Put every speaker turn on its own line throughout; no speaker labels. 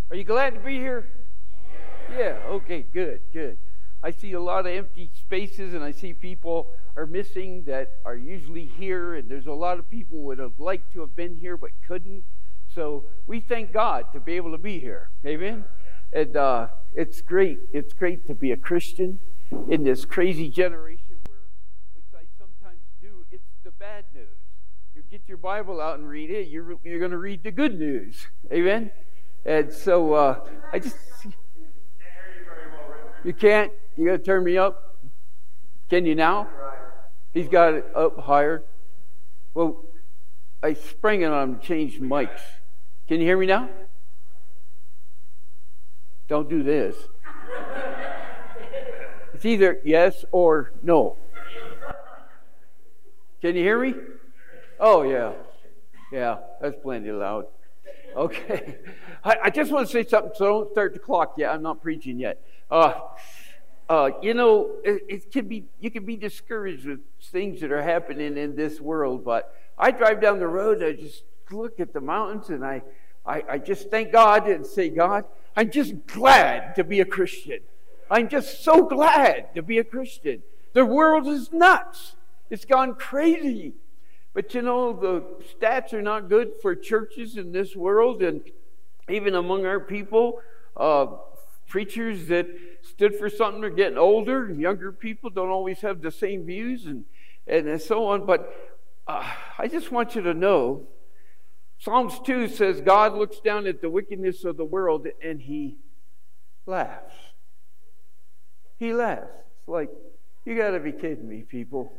Are you glad to be here? Yeah, okay, good. I see a lot of empty spaces, and I see people are missing that are usually here, and there's a lot of people who would have liked to have been here but couldn't. So we thank God to be able to be here. Amen? And it's great. It's great to be a Christian in this crazy generation which I sometimes do, it's the bad news. You get your Bible out and read it, you're going to read the good news. Amen? And so I just... You can't? You got to turn me up? Can you now? He's got it up higher. Well, I sprang it on him to change mics. Can you hear me now? Don't do this. It's either yes or no. Can you hear me? Oh, yeah. Yeah, that's plenty loud. Okay. I just want to say something, so don't start the clock yet. I'm not preaching yet. You know, you can be discouraged with things that are happening in this world, but I drive down the road, I just look at the mountains, and I just thank God and say, God, I'm just glad to be a Christian. I'm just so glad to be a Christian. The world is nuts. It's gone crazy. But you know, the stats are not good for churches in this world, and even among our people, preachers that stood for something are getting older, and younger people don't always have the same views, and so on. But I just want you to know, Psalms 2 says God looks down at the wickedness of the world and He laughs. He laughs. It's like, you got to be kidding me, people.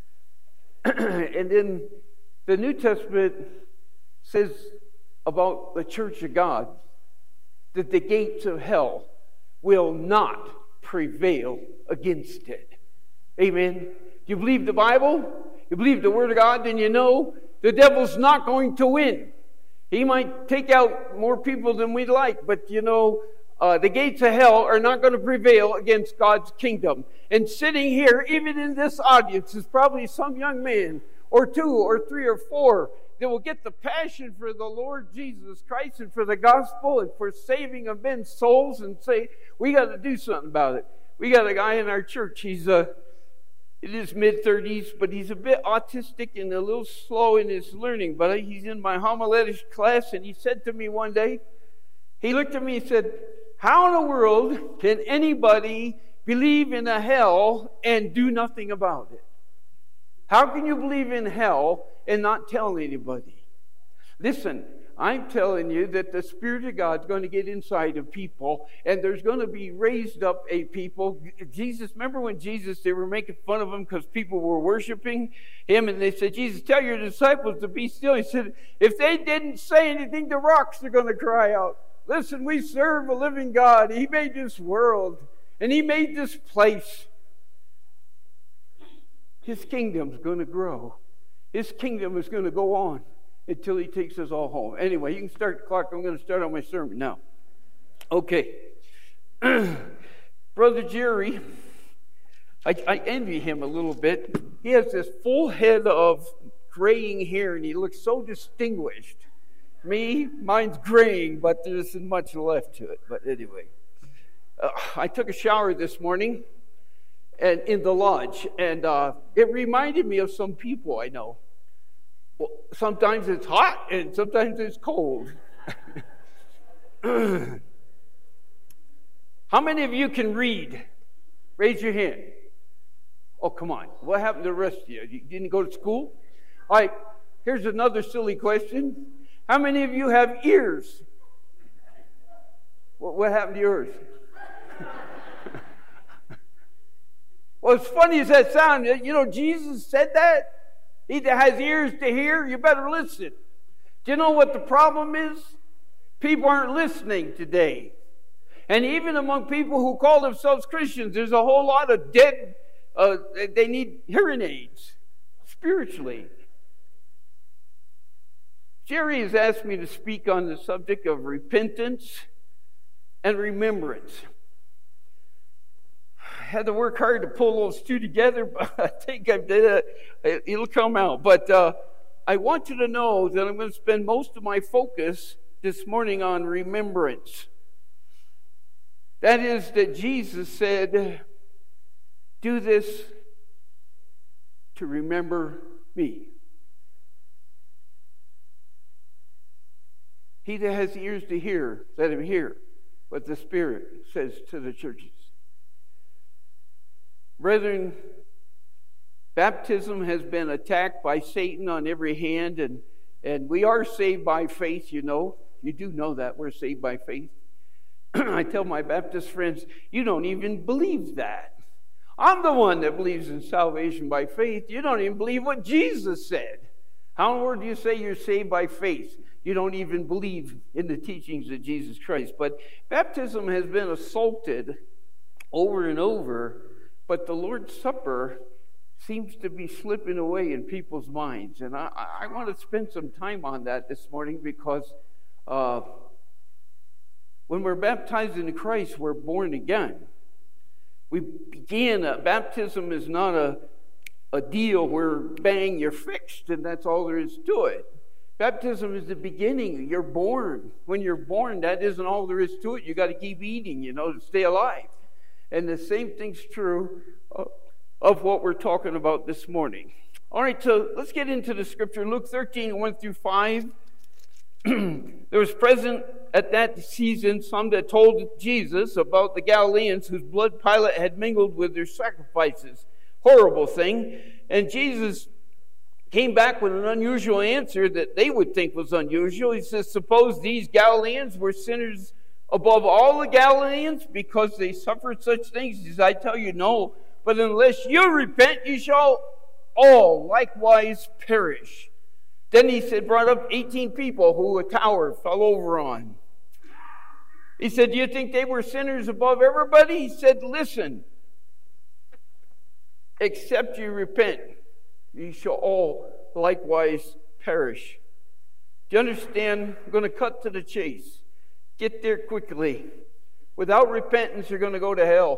And then the New Testament says about the church of God that the gates of hell will not prevail against it. Amen. You believe the Bible? You believe the Word of God? Then you know the devil's not going to win. He might take out more people than we'd like, but you know, the gates of hell are not going to prevail against God's kingdom. And sitting here, even in this audience, is probably some young man or two or three or four that will get the passion for the Lord Jesus Christ and for the gospel and for saving of men's souls and say, we got to do something about it. We got a guy in our church, he's in his mid-30s, but he's a bit autistic and a little slow in his learning. But he's in my homiletics class, and he said to me one day, he looked at me and said, how in the world can anybody believe in a hell and do nothing about it? How can you believe in hell and not tell anybody? Listen, I'm telling you that the Spirit of God's going to get inside of people, and there's going to be raised up a people. Jesus, remember when they were making fun of him because people were worshiping him, and they said, Jesus, tell your disciples to be still. He said, if they didn't say anything, the rocks are going to cry out. Listen, we serve a living God. He made this world, and He made this place. His kingdom's going to grow. His kingdom is going to go on until He takes us all home. Anyway, you can start the clock. I'm going to start on my sermon now. Okay. Brother Jerry, I envy him a little bit. He has this full head of graying hair, and he looks so distinguished. Me, mine's graying, but there isn't much left to it. But anyway, I took a shower this morning and in the lodge, and it reminded me of some people I know. Well, sometimes it's hot, and sometimes it's cold. How many of you can read? Raise your hand. Oh, come on. What happened to the rest of you? You didn't go to school? All right, here's another silly question. How many of you have ears? What happened to yours? Well, as funny as that sounds, you know, Jesus said that. He that has ears to hear, you better listen. Do you know what the problem is? People aren't listening today. And even among people who call themselves Christians, there's a whole lot of dead, they need hearing aids spiritually. Jerry has asked me to speak on the subject of repentance and remembrance. I had to work hard to pull those two together, but I think I did it. It'll come out. But I want you to know that I'm going to spend most of my focus this morning on remembrance. That is that Jesus said, do this to remember me. He that has ears to hear, let him hear what the Spirit says to the churches. Brethren, baptism has been attacked by Satan on every hand, and we are saved by faith, you know. You do know that we're saved by faith. I tell my Baptist friends, you don't even believe that. I'm the one that believes in salvation by faith. You don't even believe what Jesus said. How in the world do you say you're saved by faith? You don't even believe in the teachings of Jesus Christ. But baptism has been assaulted over and over, but the Lord's Supper seems to be slipping away in people's minds. And I want to spend some time on that this morning because when we're baptized into Christ, we're born again. Baptism is not a deal where, bang, you're fixed and that's all there is to it. Baptism is the beginning. You're born. When you're born, that isn't all there is to it. You got to keep eating, to stay alive. And the same thing's true of what we're talking about this morning. All right, so let's get into the scripture. Luke 13, 1 through 5. There was present at that season some that told Jesus about the Galileans whose blood Pilate had mingled with their sacrifices. Horrible thing. And Jesus came back with an unusual answer that they would think was unusual. He says, suppose these Galileans were sinners above all the Galileans because they suffered such things? He says, I tell you, no. But unless you repent, you shall all likewise perish. Then he said, brought up 18 people who a tower fell over on. He said, do you think they were sinners above everybody? He said, listen, except you repent, you shall all likewise perish. Do you understand? I'm going to cut to the chase. Get there quickly. Without repentance, you're going to go to hell.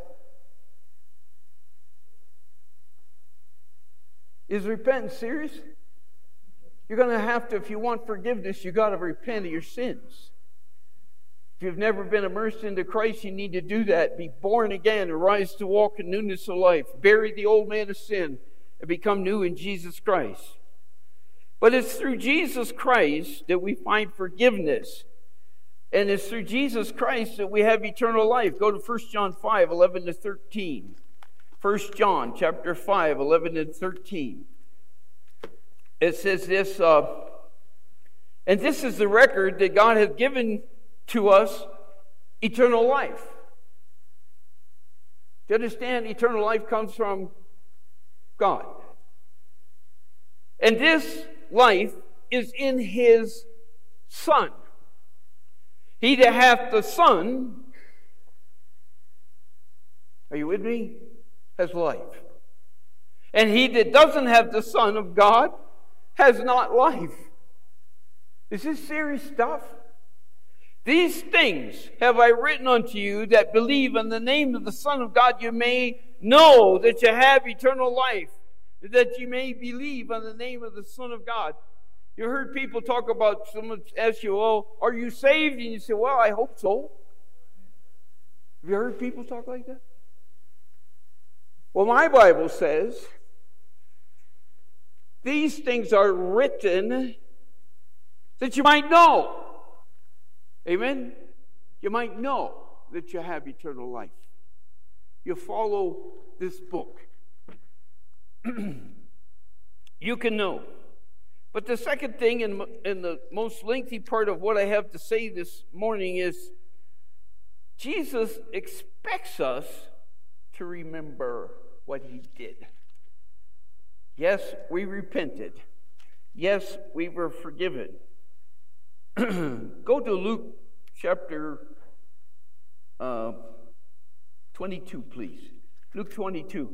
Is repentance serious? You're going to have to, if you want forgiveness, you've got to repent of your sins. If you've never been immersed into Christ, you need to do that. Be born again and rise to walk in newness of life. Bury the old man of sin and become new in Jesus Christ. But it's through Jesus Christ that we find forgiveness. And it's through Jesus Christ that we have eternal life. Go to 1 John 5, 11 to 13. 1 John chapter 5, 11 and 13. It says this, and this is the record that God has given to us, eternal life. Do you understand? Eternal life comes from God. And this life is in His Son. He that hath the Son, are you with me? Has life. And he that doesn't have the Son of God has not life. Is this serious stuff? These things have I written unto you that believe in the name of the Son of God, you may know that you have eternal life, that you may believe on the name of the Son of God. You heard people talk about, someone ask you, well, are you saved? And you say, well, I hope so. Have you heard people talk like that? Well, my Bible says, these things are written that you might know. Amen? You might know that you have eternal life. You follow this book. You can know. But the second thing, in the most lengthy part of what I have to say this morning, is Jesus expects us to remember what He did. Yes, we repented. Yes, we were forgiven. Go to Luke chapter 22, please. Luke 22.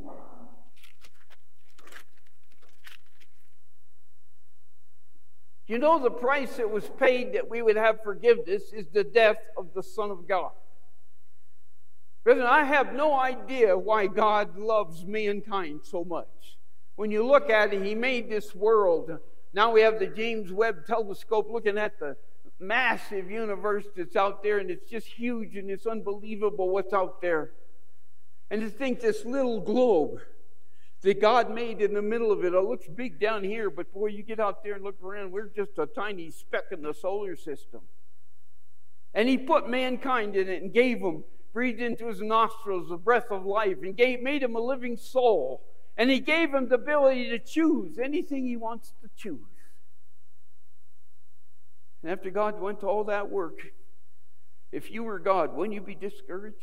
You know, the price that was paid that we would have forgiveness is the death of the Son of God. Brethren, I have no idea why God loves mankind so much. When you look at it, He made this world. Now we have the James Webb telescope looking at the massive universe that's out there, and it's just huge, and it's unbelievable what's out there. And to think this little globe that God made in the middle of it, it looks big down here, but boy, you get out there and look around, we're just a tiny speck in the solar system. And He put mankind in it and gave them, breathed into his nostrils the breath of life, and made him a living soul. And He gave him the ability to choose anything he wants to choose. And after God went to all that work, if you were God, wouldn't you be discouraged?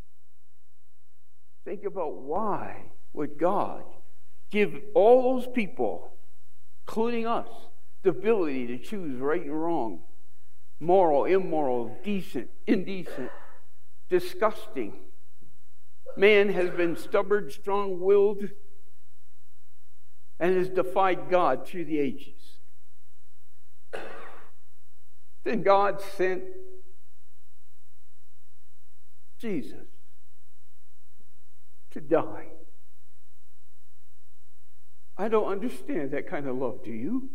Think about why would God give all those people, including us, the ability to choose right and wrong, moral, immoral, decent, indecent, disgusting. Man has been stubborn, strong-willed, and has defied God through the ages. Then God sent Jesus to die. I don't understand that kind of love, do you?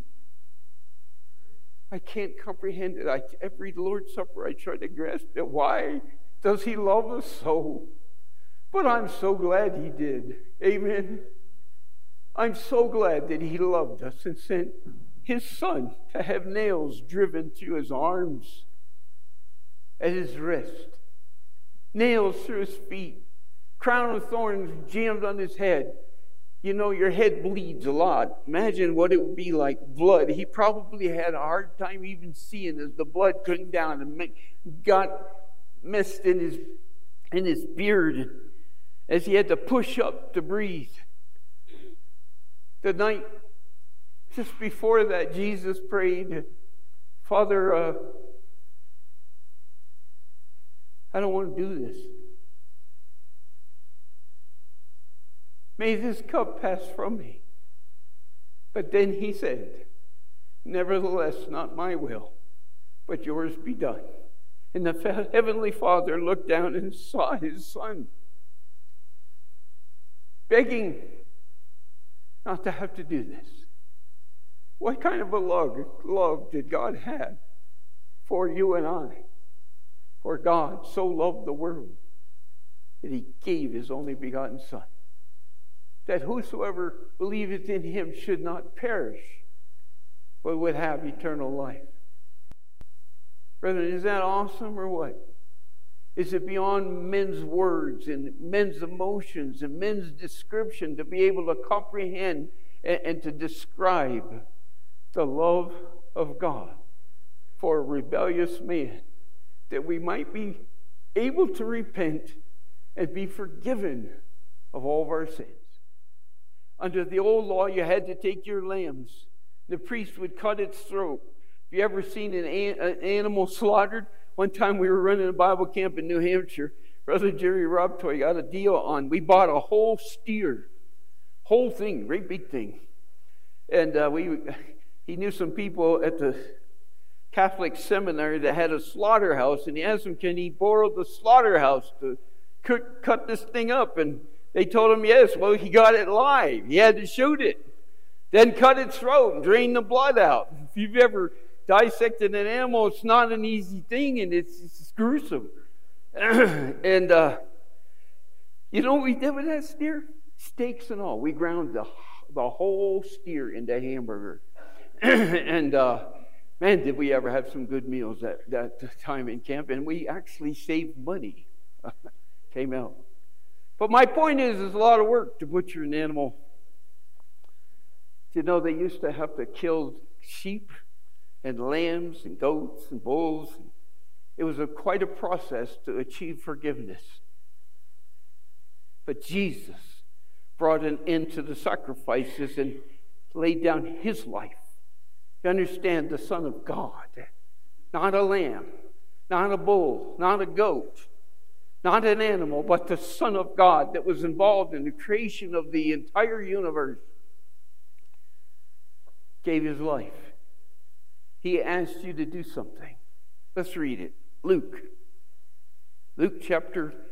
I can't comprehend it. Every Lord's Supper I try to grasp it. Why does He love us so? But I'm so glad He did. Amen. I'm so glad that He loved us and sent His Son to have nails driven through His arms, at His wrist, nails through His feet, crown of thorns jammed on His head. You know, your head bleeds a lot. Imagine what it would be like blood. He probably had a hard time even seeing as the blood coming down and got messed in his beard as he had to push up to breathe. The night just before that, Jesus prayed, Father, I don't want to do this. May this cup pass from me. But then He said, nevertheless, not my will, but yours be done. And the Heavenly Father looked down and saw His Son begging not to have to do this. What kind of a love did God have for you and I? For God so loved the world that He gave His only begotten Son, that whosoever believeth in Him should not perish, but would have eternal life. Brethren, is that awesome or what? Is it beyond men's words and men's emotions and men's description to be able to comprehend and to describe the love of God for a rebellious man, that we might be able to repent and be forgiven of all of our sins? Under the old law, you had to take your lambs. The priest would cut its throat. Have you ever seen an animal slaughtered? One time we were running a Bible camp in New Hampshire. Brother Jerry Robtoy got a deal on. We bought a whole steer. Whole thing, great big thing. And he knew some people at the Catholic seminary that had a slaughterhouse, and he asked them, can he borrow the slaughterhouse to cut this thing up? And they told him yes. Well, he got it live. He had to shoot it, then cut its throat and drain the blood out. If you've ever dissected an animal, it's not an easy thing, and it's gruesome. And you know what we did with that steer? Steaks and all. We ground the whole steer into hamburger. And man, did we ever have some good meals that time in camp. And we actually saved money. Came out. But my point is, it's a lot of work to butcher an animal. You know, they used to have to kill sheep and lambs and goats and bulls. It was quite a process to achieve forgiveness. But Jesus brought an end to the sacrifices and laid down His life. You understand, the Son of God, not a lamb, not a bull, not a goat, not an animal, but the Son of God that was involved in the creation of the entire universe, gave His life. He asked you to do something. Let's read it. Luke chapter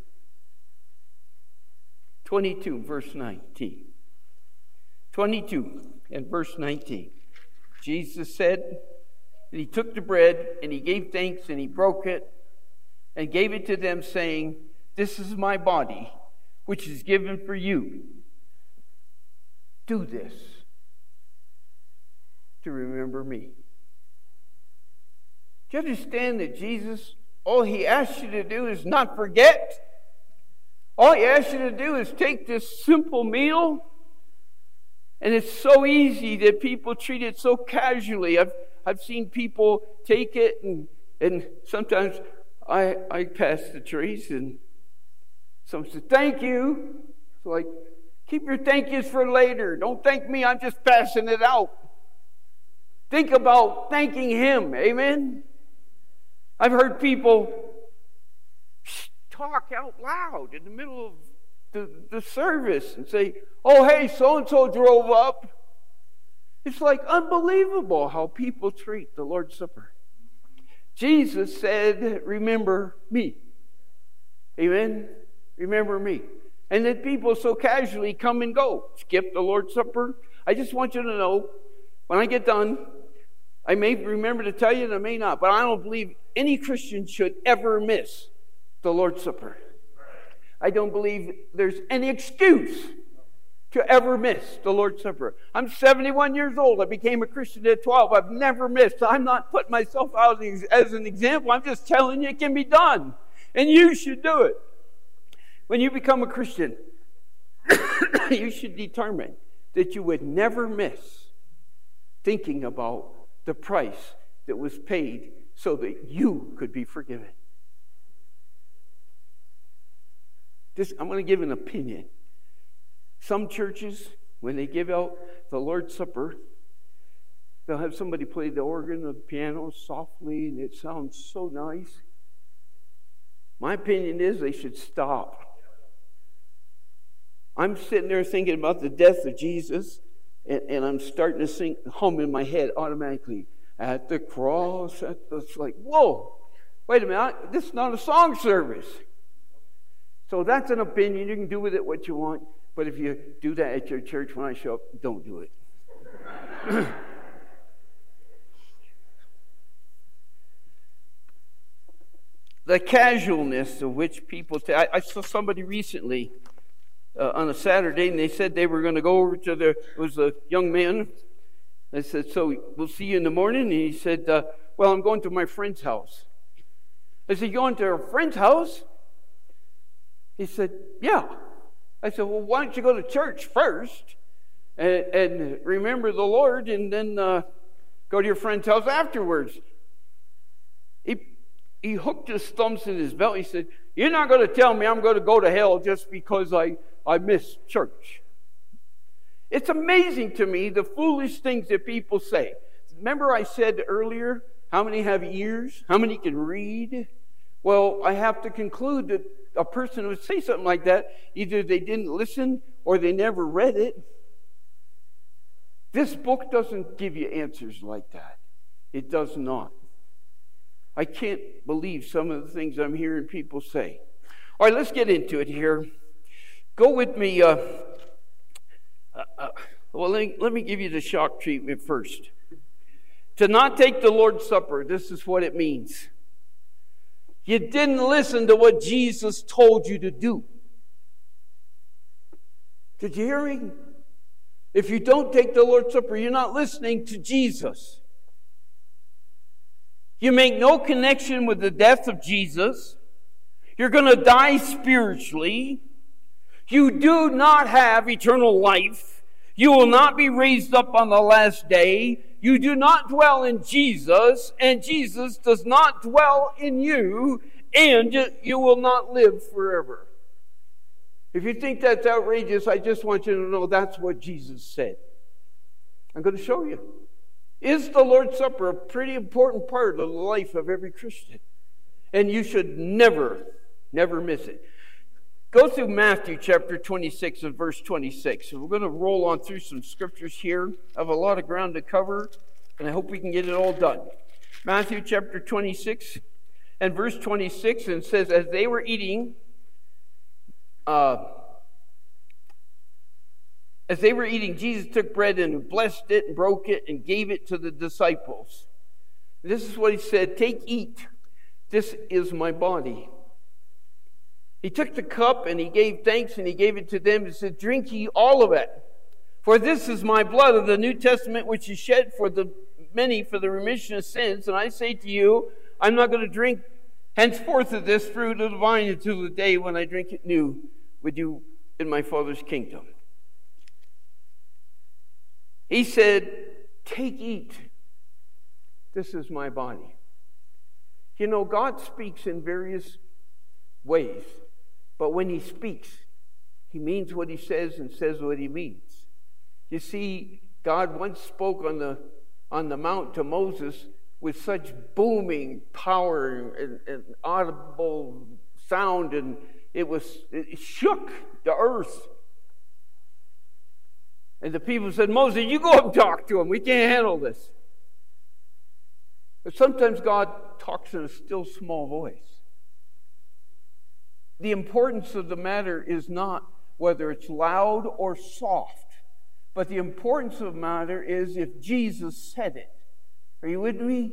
22, verse 19. 22 and verse 19. Jesus said, And he took the bread, and he gave thanks, and he broke it, and gave it to them, saying, "This is my body, which is given for you. Do this to remember me." Do you understand that Jesus, all he asks you to do is not forget? All he asks you to do is take this simple meal. And it's so easy that people treat it so casually. I've seen people take it, and sometimes I pass the trays, and someone says, "Thank you." It's like, keep your thank yous for later. Don't thank me, I'm just passing it out. Think about thanking him, amen? I've heard people talk out loud in the middle of the service and say, "Oh, hey, so-and-so drove up." It's like unbelievable how people treat the Lord's Supper. Jesus said, "Remember me." Amen? Remember me. And then people so casually come and go. Skip the Lord's Supper. I just want you to know, when I get done, I may remember to tell you and I may not, but I don't believe any Christian should ever miss the Lord's Supper. I don't believe there's any excuse to ever miss the Lord's Supper. I'm 71 years old. I became a Christian at 12. I've never missed. I'm not putting myself out as an example. I'm just telling you it can be done. And you should do it. When you become a Christian, you should determine that you would never miss thinking about the price that was paid so that you could be forgiven. I'm going to give an opinion. Some churches, when they give out the Lord's Supper, they'll have somebody play the organ or the piano softly, and it sounds so nice. My opinion is they should stop. I'm sitting there thinking about the death of Jesus, and I'm starting to hum in my head automatically. At the cross, it's like, whoa, wait a minute, this is not a song service. So that's an opinion. You can do with it what you want. But if you do that at your church when I show up, don't do it. The casualness of which people I saw somebody recently on a Saturday, and they said they were going to go over to it was a young man. I said, "So we'll see you in the morning?" And he said, "Well, I'm going to my friend's house." I said, "You going to a friend's house?" He said, "Yeah." I said, "Well, why don't you go to church first and remember the Lord, and then go to your friend's house afterwards?" He hooked his thumbs in his belt. He said, "You're not going to tell me I'm going to go to hell just because I missed church." It's amazing to me the foolish things that people say. Remember I said earlier, how many have ears? How many can read? Well, I have to conclude that a person who would say something like that, either they didn't listen or they never read it. This book doesn't give you answers like that. It does not. I can't believe some of the things I'm hearing people say. All right, let's get into it here. Go with me. Let me give you the shock treatment first. To not take the Lord's Supper, this is what it means. You didn't listen to what Jesus told you to do. Did you hear me? If you don't take the Lord's Supper, you're not listening to Jesus. You make no connection with the death of Jesus. You're going to die spiritually. You do not have eternal life. You will not be raised up on the last day. You do not dwell in Jesus, and Jesus does not dwell in you, and you will not live forever. If you think that's outrageous, I just want you to know that's what Jesus said. I'm going to show you. Is the Lord's Supper a pretty important part of the life of every Christian? And you should never miss it. Go through Matthew chapter 26 and verse 26. So we're going to roll on through some scriptures here. I have a lot of ground to cover, and I hope we can get it all done. Matthew chapter 26 and verse 26, and it says, as they were eating, Jesus took bread and blessed it and broke it and gave it to the disciples. This is what he said, "Take, eat. This is my body." He took the cup and he gave thanks and he gave it to them and said, "Drink ye all of it. For this is my blood of the New Testament, which is shed for the many for the remission of sins. And I say to you, I'm not going to drink henceforth of this fruit of the vine until the day when I drink it new with you in my Father's kingdom." He said, "Take, eat. This is my body." You know, God speaks in various ways, but when he speaks, he means what he says and says what he means. You see, God once spoke on the mount to Moses with such booming power and audible sound, and it shook the earth. And the people said, "Moses, you go up and talk to him. We can't handle this." But sometimes God talks in a still small voice. The importance of the matter is not whether it's loud or soft, but the importance of the matter is if Jesus said it. Are you with me?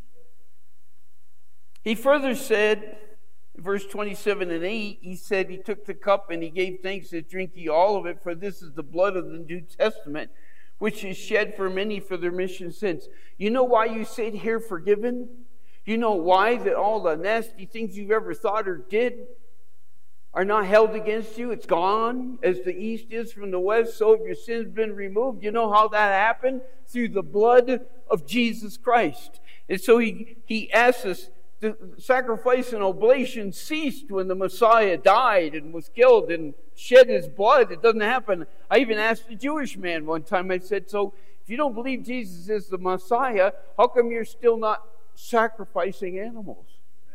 He further said, verse 27 and 8, he said he took the cup and he gave thanks and said, "Drink ye all of it, for this is the blood of the New Testament, which is shed for many for the remission of sins." You know why you sit here forgiven? You know why that all the nasty things you've ever thought or did are not held against you? It's gone. As the east is from the west, so have your sins been removed. You know how that happened? Through the blood of Jesus Christ. And so he asks us, the sacrifice and oblation ceased when the Messiah died and was killed and shed his blood. It doesn't happen. I even asked a Jewish man one time, I said, "So if you don't believe Jesus is the Messiah, how come you're still not sacrificing animals?"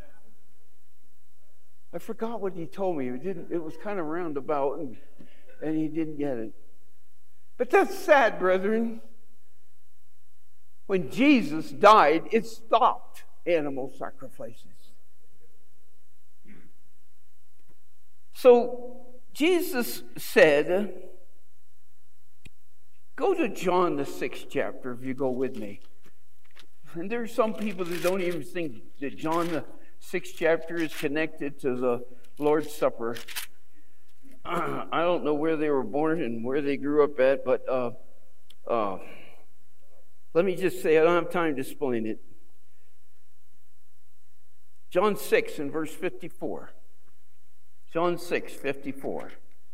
I forgot what he told me. It was kind of roundabout, and he didn't get it. But that's sad, brethren. When Jesus died, it stopped animal sacrifices. So Jesus said, go to John the 6th chapter if you go with me. And there are some people that don't even think that John the 6th chapter is connected to the Lord's Supper. I don't know where they were born and where they grew up at, but let me just say, I don't have time to explain it. John 6 and verse 54. John 6, 54.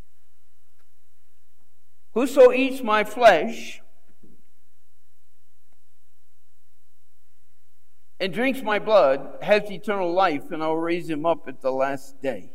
"Whoso eats my flesh and drinks my blood has eternal life, and I'll raise him up at the last day."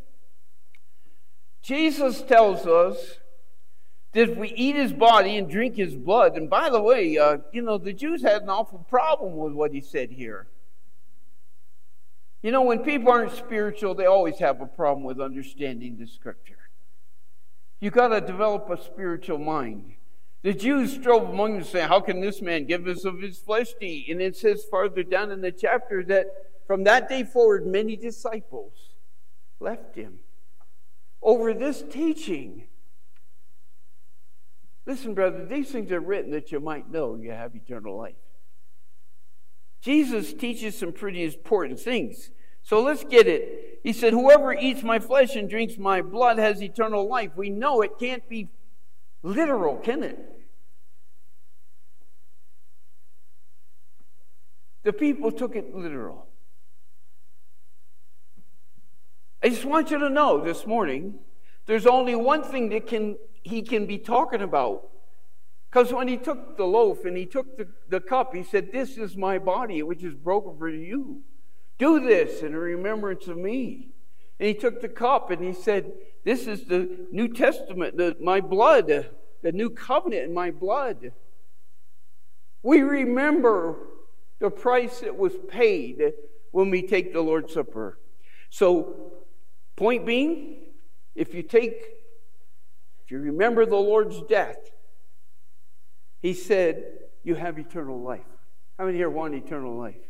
Jesus tells us that if we eat his body and drink his blood, and by the way, the Jews had an awful problem with what he said here. You know, when people aren't spiritual, they always have a problem with understanding the Scripture. You've got to develop a spiritual mind. The Jews strove among them saying, "How can this man give us of his flesh to eat?" And it says farther down in the chapter that from that day forward, many disciples left him over this teaching. Listen, brother, these things are written that you might know you have eternal life. Jesus teaches some pretty important things. So let's get it. He said, "Whoever eats my flesh and drinks my blood has eternal life." We know it can't be literal, can it? The people took it literal. I just want you to know this morning, there's only one thing that he can be talking about. Because when he took the loaf and he took the cup, he said, "This is my body, which is broken for you. Do this in remembrance of me." And he took the cup and he said, "This is the New Testament, my blood, the new covenant in my blood." We remember the price that was paid when we take the Lord's Supper. So, point being, if you remember the Lord's death, he said, you have eternal life. How many here want eternal life?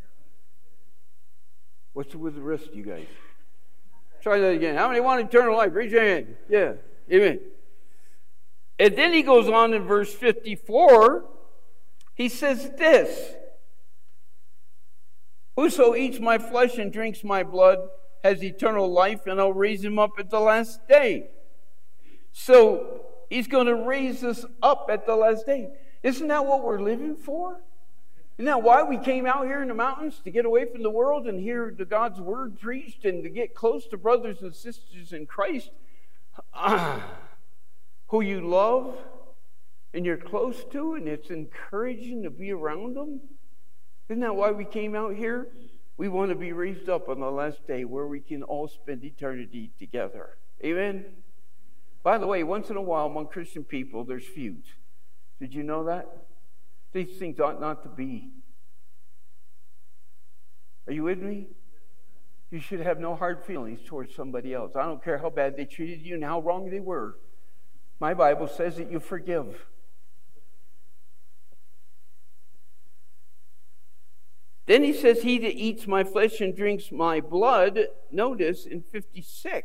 What's with the rest of you guys? Try that again. How many want eternal life? Raise your hand. Yeah. Amen. And then he goes on in verse 54. He says this. Whoso eats my flesh and drinks my blood has eternal life, and I'll raise him up at the last day. So he's going to raise us up at the last day. Isn't that what we're living for? Isn't that why we came out here in the mountains? To get away from the world and hear the God's word preached and to get close to brothers and sisters in Christ who you love and you're close to, and it's encouraging to be around them. Isn't that why we came out here? We want to be raised up on the last day where we can all spend eternity together. Amen? By the way, once in a while among Christian people, there's feuds. Did you know that? These things ought not to be. Are you with me? You should have no hard feelings towards somebody else. I don't care how bad they treated you and how wrong they were. My Bible says that you forgive. Then he says, he that eats my flesh and drinks my blood, notice in 56,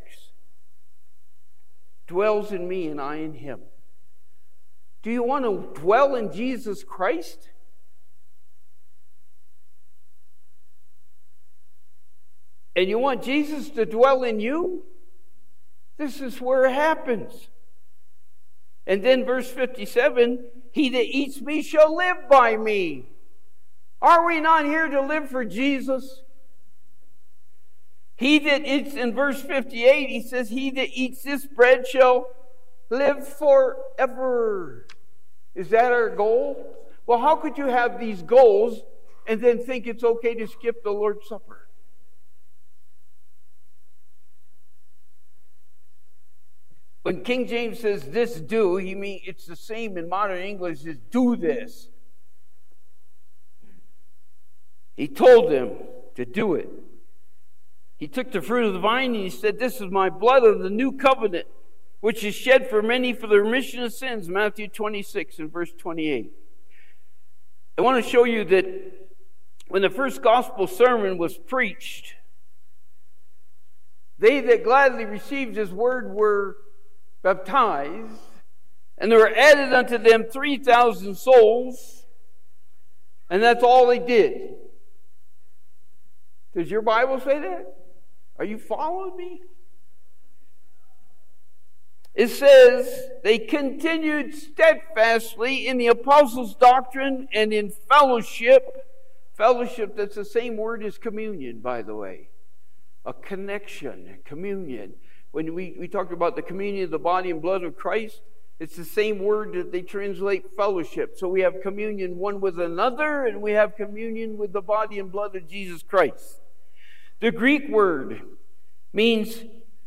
dwells in me and I in him. Do you want to dwell in Jesus Christ? And you want Jesus to dwell in you? This is where it happens. And then verse 57, he that eats me shall live by me. Are we not here to live for Jesus? He that eats, in verse 58, he says, he that eats this bread shall live forever. Is that our goal? Well, how could you have these goals and then think it's okay to skip the Lord's Supper? When King James says this do, he means it's the same in modern English as do this. He told them to do it. He took the fruit of the vine and he said, this is my blood of the new covenant, which is shed for many for the remission of sins. Matthew 26 and verse 28. I want to show you that when the first gospel sermon was preached, they that gladly received his word were baptized, and there were added unto them 3,000 souls, and that's all they did. Does your Bible say that? Are you following me? It says they continued steadfastly in the apostles' doctrine and in fellowship. Fellowship, that's the same word as communion, by the way. A connection, communion. When we talked about the communion of the body and blood of Christ, it's the same word that they translate fellowship. So we have communion one with another, and we have communion with the body and blood of Jesus Christ. The Greek word means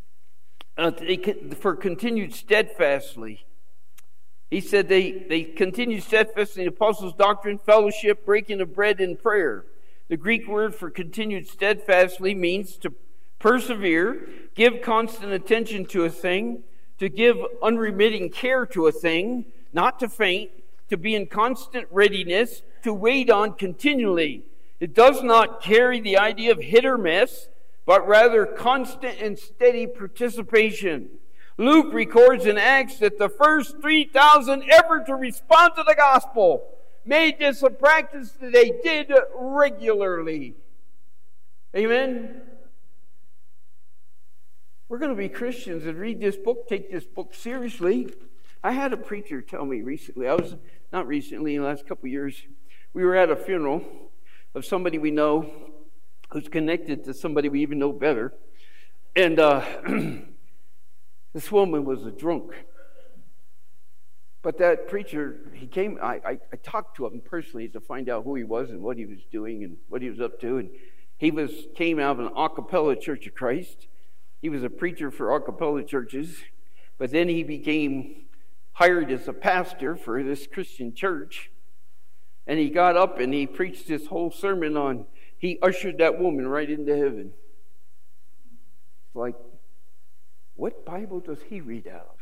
for continued steadfastly. He said they continued steadfastly in the apostles' doctrine, fellowship, breaking of bread, and prayer. The Greek word for continued steadfastly means to persevere, give constant attention to a thing, to give unremitting care to a thing, not to faint, to be in constant readiness, to wait on continually. It does not carry the idea of hit or miss, but rather constant and steady participation. Luke records in Acts that the first 3,000 ever to respond to the gospel made this a practice that they did regularly. Amen? We're going to be Christians and read this book, take this book seriously. I had a preacher tell me recently, in the last couple of years, we were at a funeral of somebody we know who's connected to somebody we even know better. And this woman was a drunk. But that preacher, he came, I talked to him personally to find out who he was and what he was doing and what he was up to. And he came out of an a cappella Church of Christ. He was a preacher for a cappella churches. But then he became hired as a pastor for this Christian church. And he got up and he preached this whole sermon on, he ushered that woman right into heaven. Like, what Bible does he read out of?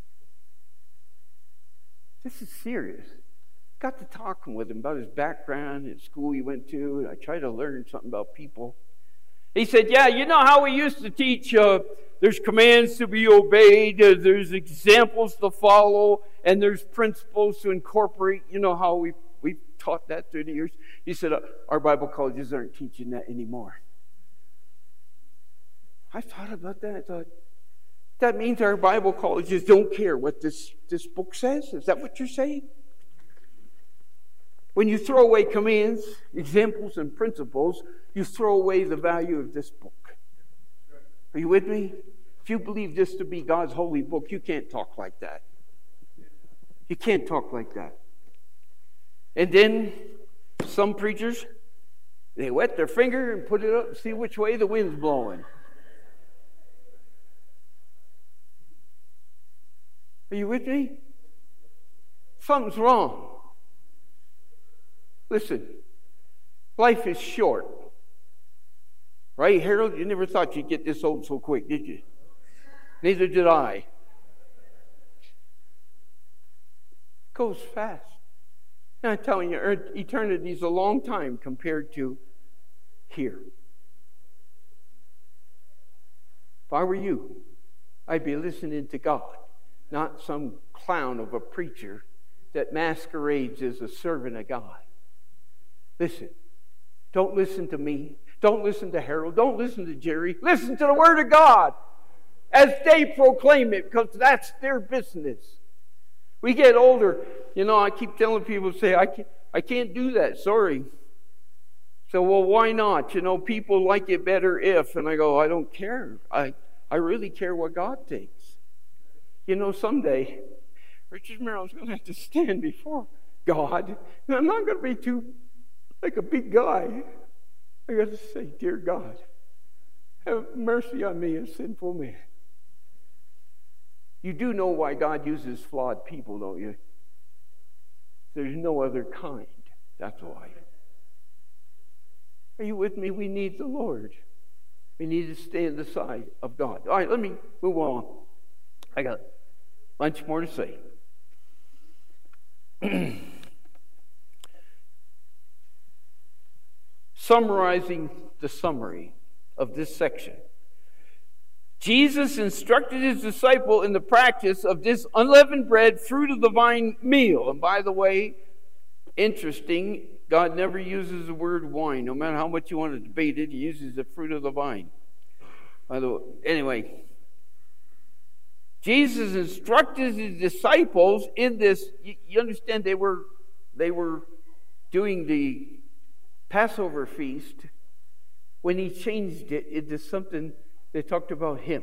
This is serious. Got to talking with him about his background and school he went to, and I tried to learn something about people. He said, yeah, you know how we used to teach, there's commands to be obeyed, there's examples to follow, and there's principles to incorporate. You know how we We've taught that through the years. He said, our Bible colleges aren't teaching that anymore. I thought about that. I thought, that means our Bible colleges don't care what this book says? Is that what you're saying? When you throw away commands, examples, and principles, you throw away the value of this book. Are you with me? If you believe this to be God's holy book, you can't talk like that. You can't talk like that. And then some preachers, they wet their finger and put it up and see which way the wind's blowing. Are you with me? Something's wrong. Listen, life is short. Right, Harold? You never thought you'd get this old so quick, did you? Neither did I. It goes fast. And I'm telling you, eternity is a long time compared to here. If I were you, I'd be listening to God, not some clown of a preacher that masquerades as a servant of God. Listen, don't listen to me. Don't listen to Harold. Don't listen to Jerry. Listen to the Word of God as they proclaim it, because that's their business. We get older. You know, I keep telling people, say, I can't do that. Sorry. So, well, why not? You know, people like it better if. And I go, I don't care. I really care what God thinks. You know, someday, Richard Merrill's going to have to stand before God. And I'm not going to be too like a big guy. I got to say, dear God, have mercy on me, a sinful man. You do know why God uses flawed people, don't you? There's no other kind. That's why. Are you with me? We need the Lord. We need to stay on the side of God. All right, let me move on. I got a bunch more to say. Summarizing the summary of this section. Jesus instructed his disciple in the practice of this unleavened bread, fruit of the vine meal. And by the way, interesting, God never uses the word wine. No matter how much you want to debate it, he uses the fruit of the vine. By the way, anyway, Jesus instructed his disciples in this. You understand, they were doing the Passover feast when he changed it into something that talked about him.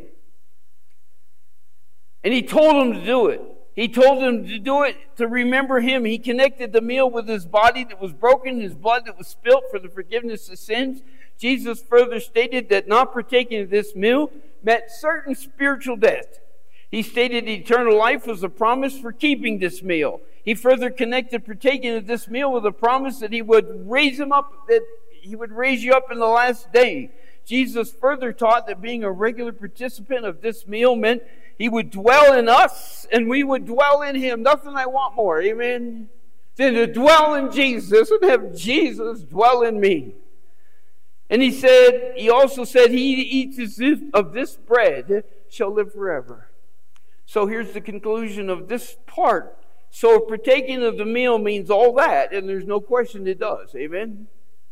And he told them to do it. He told them to do it to remember him. He connected the meal with his body that was broken, his blood that was spilt for the forgiveness of sins. Jesus further stated that not partaking of this meal meant certain spiritual death. He stated eternal life was a promise for keeping this meal. He further connected partaking of this meal with a promise that he would raise him up, that he would raise you up in the last day. Jesus further taught that being a regular participant of this meal meant he would dwell in us and we would dwell in him. Nothing I want more, amen, than to dwell in Jesus and have Jesus dwell in me. And he also said, he who eats of this bread shall live forever. So here's the conclusion of this part. So partaking of the meal means all that, and there's no question it does. Amen?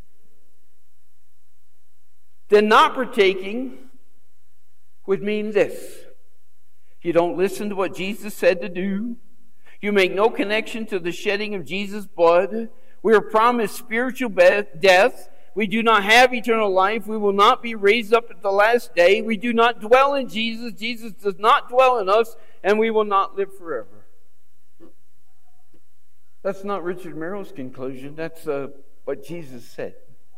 Then not partaking would mean this. You don't listen to what Jesus said to do. You make no connection to the shedding of Jesus' blood. We are promised spiritual death. We do not have eternal life. We will not be raised up at the last day. We do not dwell in Jesus. Jesus does not dwell in us, and we will not live forever. That's not Richard Merrill's conclusion. That's what Jesus said.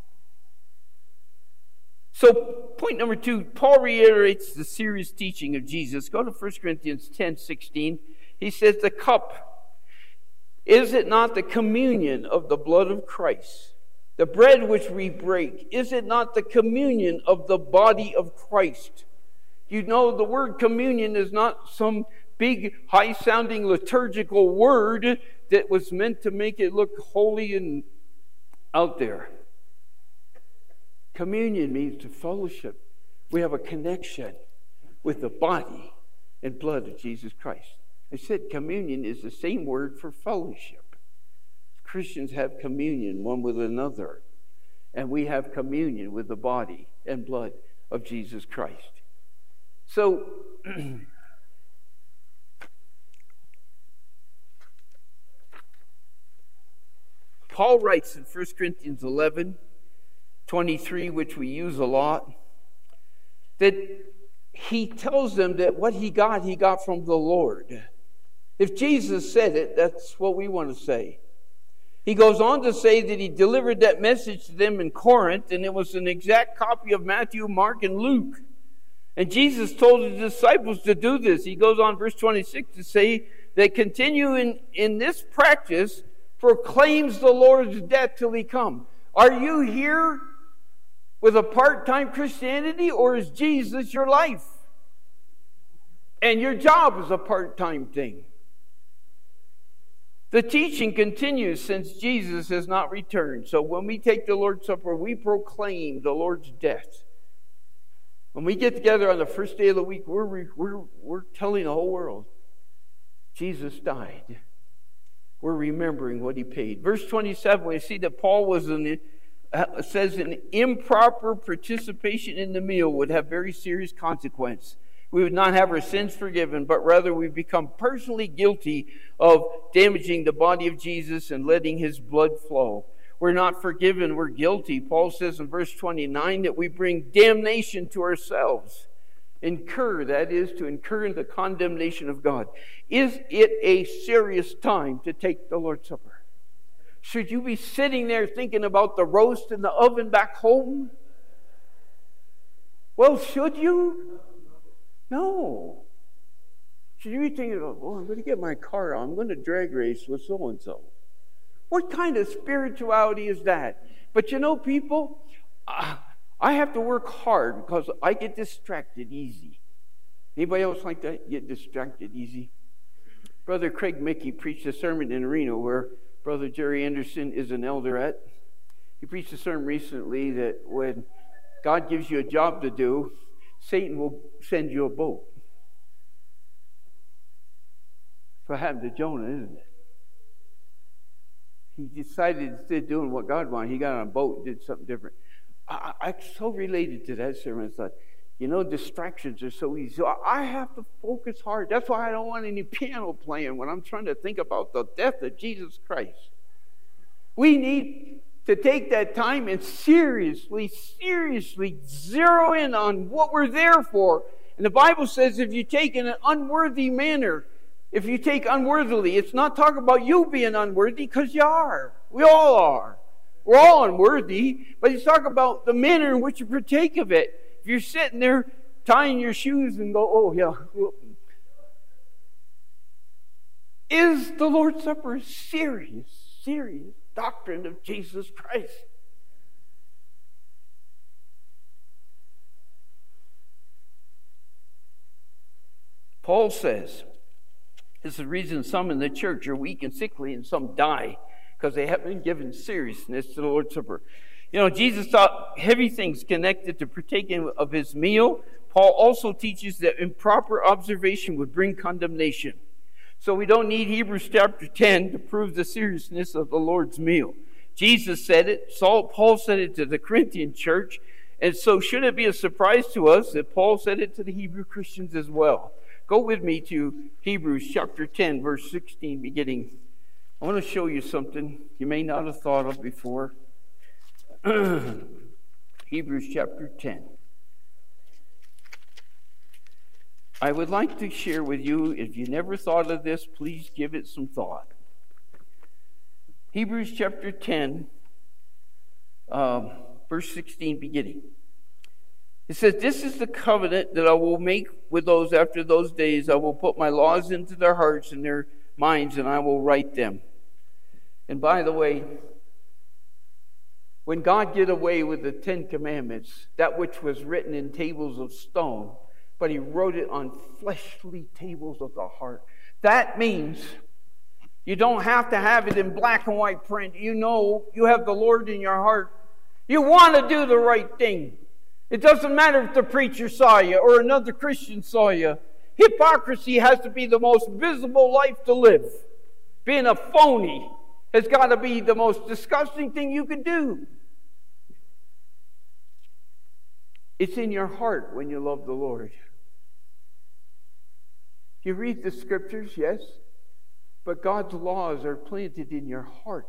So, point number 2, Paul reiterates the serious teaching of Jesus. Go to 1 Corinthians 10:16. He says, the cup, is it not the communion of the blood of Christ? The bread which we break, is it not the communion of the body of Christ? You know, the word communion is not some big, high-sounding liturgical word that was meant to make it look holy and out there. Communion means to fellowship. We have a connection with the body and blood of Jesus Christ. I said communion is the same word for fellowship. It's Christians have communion one with another, and we have communion with the body and blood of Jesus Christ. So, Paul writes in 1 Corinthians 11:23, which we use a lot, that he tells them that what he got from the Lord. If Jesus said it, that's what we want to say. He goes on to say that he delivered that message to them in Corinth, and it was an exact copy of Matthew, Mark, and Luke. And Jesus told his disciples to do this. He goes on, verse 26, to say that continue in this practice proclaims the Lord's death till he come. Are you here with a part-time Christianity, or is Jesus your life? And your job is a part-time thing. The teaching continues since Jesus has not returned. So when we take the Lord's Supper, we proclaim the Lord's death. When we get together on the first day of the week, we're telling the whole world, Jesus died. We're remembering what he paid. Verse 27, we see that Paul says an improper participation in the meal would have very serious consequence. We would not have our sins forgiven, but rather we become personally guilty of damaging the body of Jesus and letting his blood flow. We're not forgiven, we're guilty. Paul says in verse 29 that we bring damnation to ourselves. That is, to incur the condemnation of God. Is it a serious time to take the Lord's Supper? Should you be sitting there thinking about the roast in the oven back home? Well, should you? No. Should you be thinking about, I'm going to get my car on, I'm going to drag race with so-and-so? What kind of spirituality is that? But you know, people, I have to work hard because I get distracted easy. Anybody else like that? Get distracted easy? Brother Craig Mickey preached a sermon in Reno where Brother Jerry Anderson is an elder at. He preached a sermon recently that when God gives you a job to do, Satan will send you a boat. That's what happened to Jonah, isn't it? He decided instead of doing what God wanted, he got on a boat and did something different. I so related to that sermon. I thought, distractions are so easy. So I have to focus hard. That's why I don't want any piano playing when I'm trying to think about the death of Jesus Christ. We need to take that time and seriously zero in on what we're there for. And the Bible says if you take in an unworthy manner, if you take unworthily, it's not talking about you being unworthy, because you are. We all are. We're all unworthy, but he's talking about the manner in which you partake of it. If you're sitting there tying your shoes and go, oh yeah. Is the Lord's Supper a serious doctrine of Jesus Christ? Paul says, this is the reason some in the church are weak and sickly and some die, because they haven't been given seriousness to the Lord's Supper. Jesus taught heavy things connected to partaking of his meal. Paul also teaches that improper observation would bring condemnation. So we don't need Hebrews chapter 10 to prove the seriousness of the Lord's meal. Jesus said it. Paul said it to the Corinthian church. And so should it be a surprise to us that Paul said it to the Hebrew Christians as well? Go with me to Hebrews chapter 10, verse 16 beginning. I want to show you something you may not have thought of before. Hebrews chapter 10. I would like to share with you, if you never thought of this, please give it some thought. Hebrews chapter 10, verse 16 beginning. It says, this is the covenant that I will make with those after those days. I will put my laws into their hearts and their minds, and I will write them. And by the way, when God did away with the 10 Commandments, that which was written in tables of stone, but he wrote it on fleshly tables of the heart. That means you don't have to have it in black and white print. You have the Lord in your heart. You want to do the right thing. It doesn't matter if the preacher saw you or another Christian saw you. Hypocrisy has to be the most visible life to live. Being a phony has got to be the most disgusting thing you could do. It's in your heart when you love the Lord. You read the scriptures, yes, but God's laws are planted in your heart.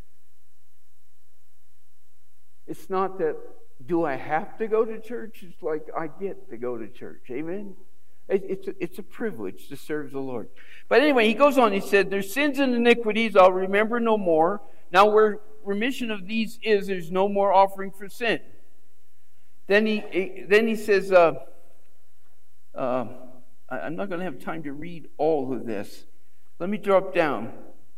It's not that, do I have to go to church? It's like, I get to go to church. Amen? It's a privilege to serve the Lord. But anyway, he goes on, he said, their sins and iniquities I'll remember no more. Now where remission of these is, there's no more offering for sin. Then he says, I'm not going to have time to read all of this. Let me drop down.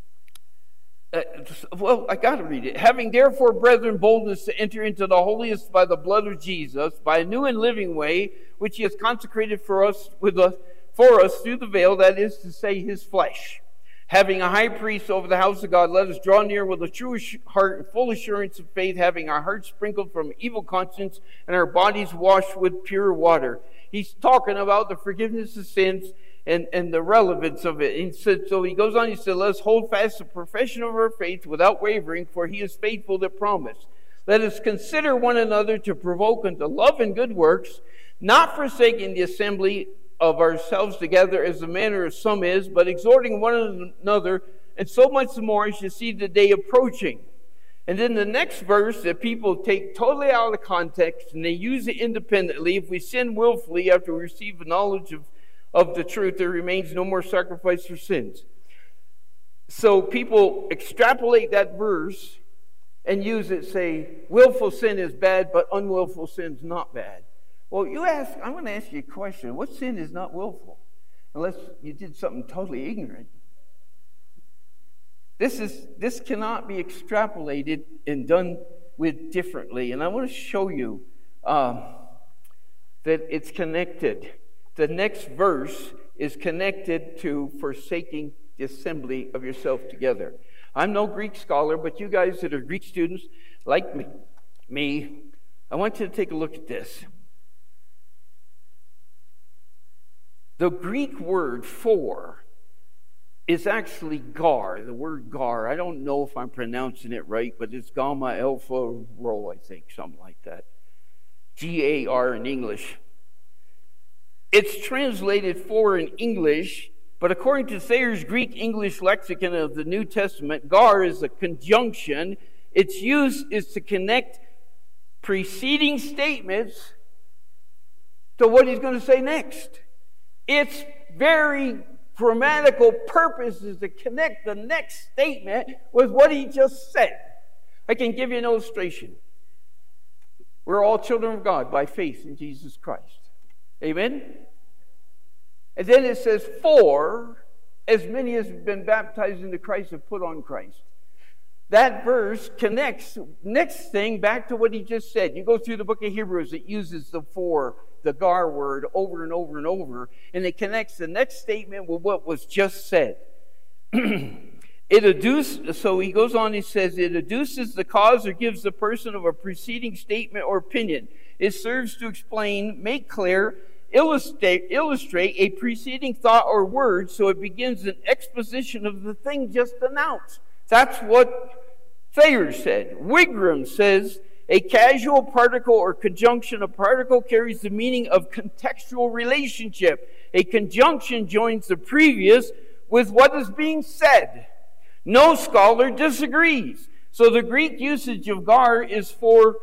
I got to read it. Having therefore, brethren, boldness to enter into the holiest by the blood of Jesus, by a new and living way, which he has consecrated for us through the veil, that is to say, his flesh. Having a high priest over the house of God, let us draw near with a true heart and full assurance of faith, having our hearts sprinkled from evil conscience and our bodies washed with pure water. He's talking about the forgiveness of sins and the relevance of it. He said, so he goes on, he said, let us hold fast the profession of our faith without wavering, for he is faithful that promised. Let us consider one another to provoke unto love and good works, not forsaking the assembly of ourselves together as the manner of some is, but exhorting one another, and so much the more as you see the day approaching. And then the next verse that people take totally out of context and they use it independently. If we sin willfully after we receive the knowledge of the truth, there remains no more sacrifice for sins. So people extrapolate that verse and use it, say, willful sin is bad, but unwillful sin is not bad. Well, I'm going to ask you a question. What sin is not willful? Unless you did something totally ignorant. This cannot be extrapolated and done with differently. And I want to show you that it's connected. The next verse is connected to forsaking the assembly of yourself together. I'm no Greek scholar, but you guys that are Greek students like me, I want you to take a look at this. The Greek word for is actually gar, the word gar. I don't know if I'm pronouncing it right, but it's gamma alpha rho, I think, something like that. G-A-R in English. It's translated for in English, but according to Thayer's Greek-English lexicon of the New Testament, gar is a conjunction. Its use is to connect preceding statements to what he's going to say next. Its very grammatical purpose is to connect the next statement with what he just said. I can give you an illustration. We're all children of God by faith in Jesus Christ. Amen? And then it says, for as many as have been baptized into Christ have put on Christ. That verse connects next thing back to what he just said. You go through the book of Hebrews, it uses the for, the gar word, over and over and over, and it connects the next statement with what was just said. So he goes on, he says, it adduces the cause or gives the person of a preceding statement or opinion. It serves to explain, make clear, illustrate a preceding thought or word, so it begins an exposition of the thing just announced. That's what Thayer said. Wigram says, a casual particle or conjunction, a particle carries the meaning of contextual relationship. A conjunction joins the previous with what is being said. No scholar disagrees. So the Greek usage of gar is for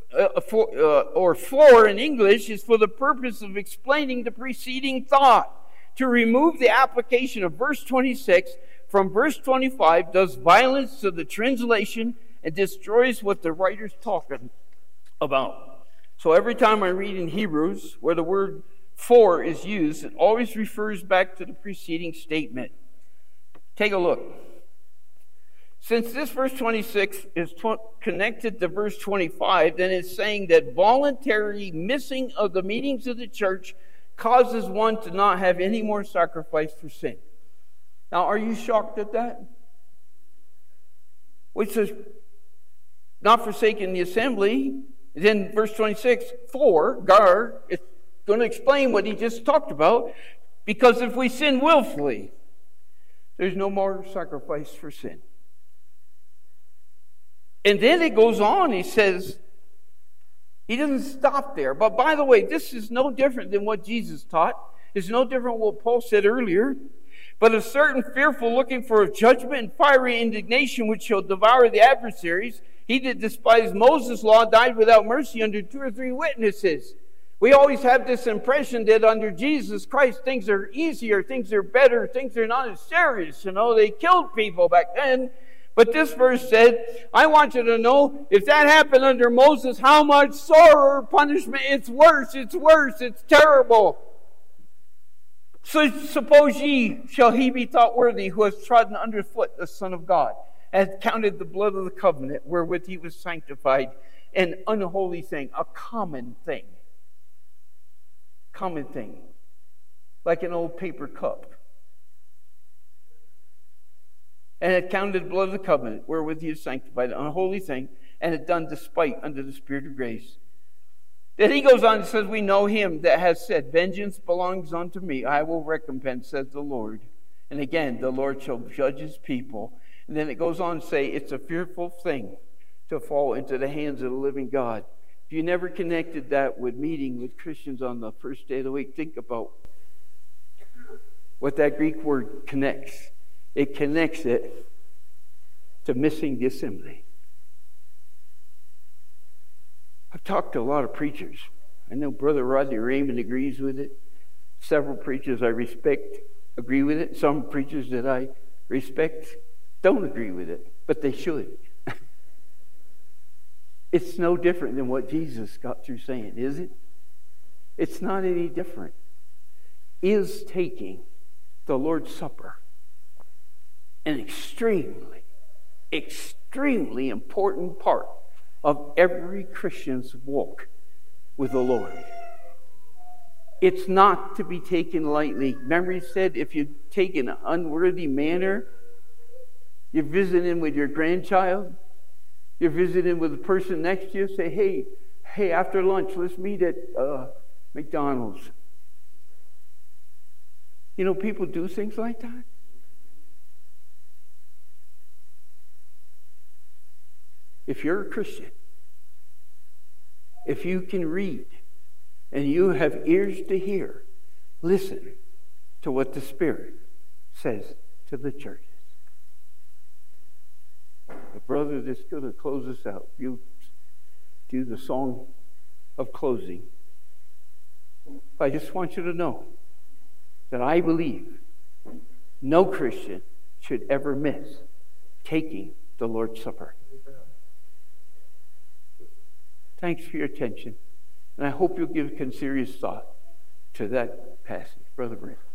in English is for the purpose of explaining the preceding thought. To remove the application of verse 26 from verse 25 does violence to the translation and destroys what the writer's talking about. So every time I read in Hebrews where the word for is used, it always refers back to the preceding statement. Take a look. Since this verse 26 is connected to verse 25, then it's saying that voluntary missing of the meetings of the church causes one to not have any more sacrifice for sin. Now, are you shocked at that? Which says, not forsaking the assembly. Then verse 26, for, gar, it's going to explain what he just talked about. Because if we sin willfully, there's no more sacrifice for sin. And then it goes on, he says, he doesn't stop there. But by the way, this is no different than what Jesus taught. It's no different than what Paul said earlier. But a certain fearful looking for of judgment and fiery indignation which shall devour the adversaries, he that despised Moses' law died without mercy under 2 or 3 witnesses. We always have this impression that under Jesus Christ things are easier, things are better, things are not as serious. They killed people back then. But this verse said, I want you to know, if that happened under Moses, how much sorrow or punishment, it's worse, it's terrible. So suppose shall he be thought worthy who has trodden underfoot the Son of God, and hath counted the blood of the covenant wherewith he was sanctified an unholy thing, a common thing. Common thing. Like an old paper cup. And had counted the blood of the covenant wherewith he is sanctified, an unholy thing, and had done despite unto the Spirit of grace. Then he goes on and says, we know him that has said, vengeance belongs unto me, I will recompense, says the Lord. And again, the Lord shall judge his people. And then it goes on to say, it's a fearful thing to fall into the hands of the living God. If you never connected that with meeting with Christians on the first day of the week, think about what that Greek word connects. It connects it to missing the assembly. I've talked to a lot of preachers. I know Brother Rodney Raymond agrees with it. Several preachers I respect agree with it. Some preachers that I respect don't agree with it, but they should. It's no different than what Jesus got through saying, is it? It's not any different. Is taking the Lord's Supper an extremely, extremely important part of every Christian's walk with the Lord. It's not to be taken lightly. Remember he said, if you take an unworthy manner, you're visiting with your grandchild, you're visiting with the person next to you, say, hey, after lunch, let's meet at McDonald's. People do things like that. If you're a Christian, if you can read and you have ears to hear, listen to what the Spirit says to the churches. The brother that's going to close us out, you do the song of closing. I just want you to know that I believe no Christian should ever miss taking the Lord's Supper. Thanks for your attention. And I hope you'll give serious thought to that passage. Brother Brent.